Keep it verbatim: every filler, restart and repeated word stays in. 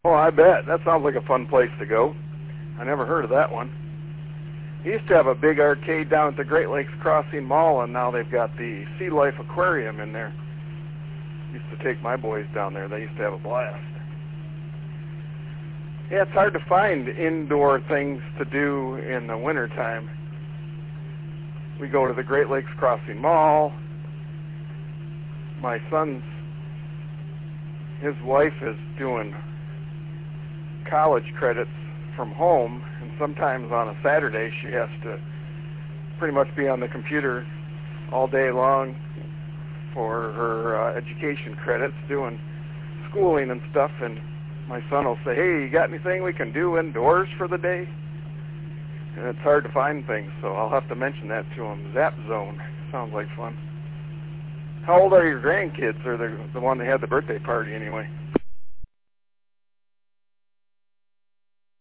Oh, I bet. That sounds like a fun place to go. I never heard of that one. They used to have a big arcade down at the Great Lakes Crossing Mall, and now they've got the Sea Life Aquarium in there. Used to take my boys down there. They used to have a blast. Yeah, it's hard to find indoor things to do in the wintertime. We go to the Great Lakes Crossing Mall. My son's, his wife is doing college credits from home, and sometimes on a Saturday she has to pretty much be on the computer all day long for her uh, education credits, doing schooling and stuff, and my son will say, hey, you got anything we can do indoors for the day? And it's hard to find things, so I'll have to mention that to him. Zap Zone. Sounds like fun. How old are your grandkids, or the, the one that had the birthday party anyway?